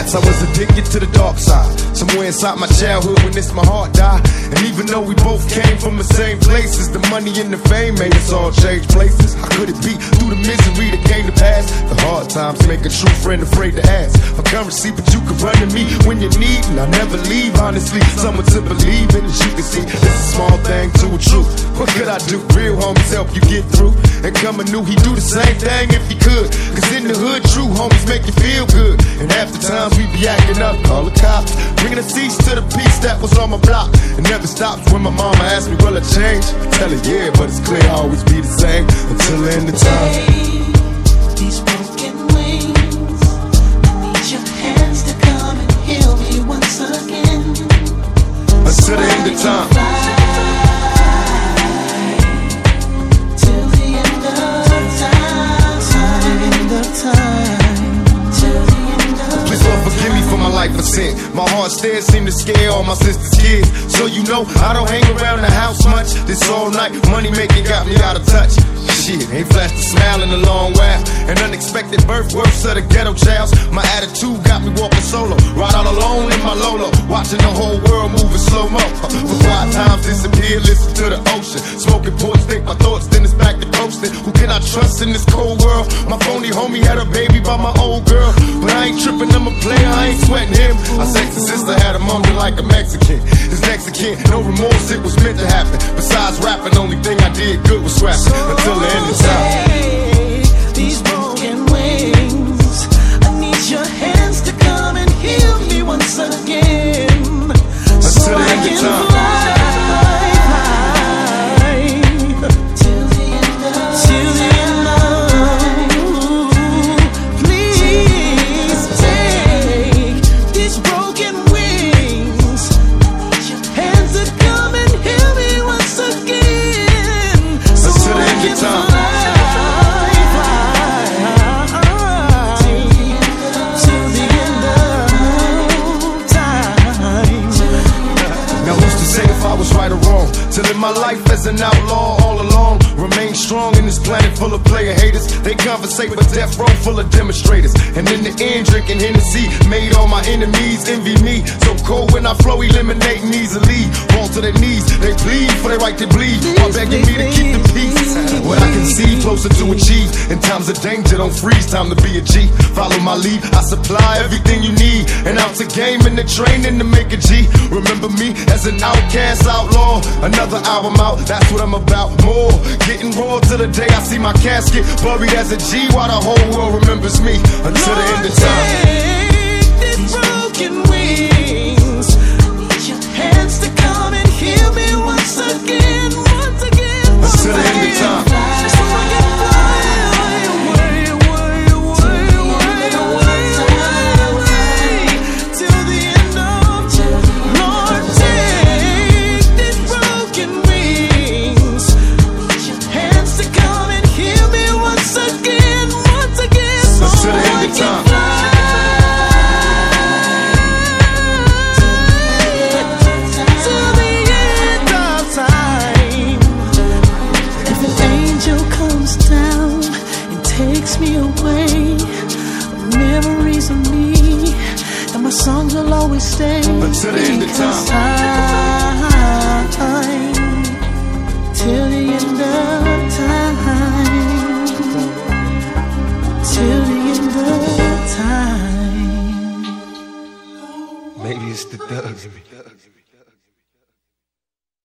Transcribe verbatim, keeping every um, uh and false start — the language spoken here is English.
Guess I was addicted to the dark side, somewhere inside my childhood when this my heart died. And even though we both came from the same places, the money and the fame made us all change places. How could it be through the misery that came to pass? The hard times make a true friend afraid to ask for currency, but you can run to me when you need, and I never leave. Honestly, someone to believe in. As you can see, it's a small thing to a truth. What could I do? Real homies help you get through. And coming new, he do the same thing if he could. Cause in the hood, true homies make you feel good. And half the times we be acting up, call the cops, bringing a cease to the peace that was on my block. It never stops when my mama asks me, will I change? I tell her yeah, but it's clear I'll always be the same until the end of time. These broken wings, I need your hands to come and heal me once again. Until the end of time. Till the end of time. Till the end of time. Till the end of Please Lord forgive me for my life of sin. My heart stares seem to scare all my sister's kids. So you know I don't hang around the house much. This all night money making got me out of touch. Shit, ain't flashed a smile in a long while. An unexpected birth, worse of the ghetto childs. My attitude got me walking solo, ride all alone in my Lolo, watching the whole world moving slow-mo. For quiet times disappear, listen to the ocean. Smoking ports, think my thoughts, then it's back to coasting. Who can I trust in this cold world? My phony homie had a baby by my old girl, but I ain't tripping, I'm a player, I ain't sweating him. My sexy sister had a mummy like a Mexican. His next of kin, no remorse, it was meant to happen. Besides rapping, only thing I did good was rapping. Until the end of time. These broken wings, I need your hands to come and heal me once again. So I can fly, fly till the end of till the end of. Please take these broken wings, hands to come and heal me once again. So I can fly. Right or wrong, to live my life as an outlaw all along. Remain strong in this planet full of player haters. They conversate with death row full of demonstrators. And in the end, drinking Hennessy made all my enemies envy me. So cold when I flow, eliminating easily. Fall to their knees, they plead for their right to bleed, while begging me to keep the peace. What I can see, closer to achieve. In times of danger, don't freeze, time to be a G. Follow my lead, I supply everything you need. And out to game and the training to make a G. Remember me as an outcast outlaw. Another album out, that's what I'm about. More, getting raw till the day I see my casket buried as a G, while the whole world remembers me until the end of time. These broken wings, I need your hands to come and heal me once again, once again, once until the end of time. So I can fly away, away, away, away, away, away, till the end of time. Lord, take these broken wings, hands to come and heal me once again, once again, so until the end of time. Me away, memories of me, and my songs will always stay until the end of time. Till the end of time, till the end of time. Maybe it's the thugs in me.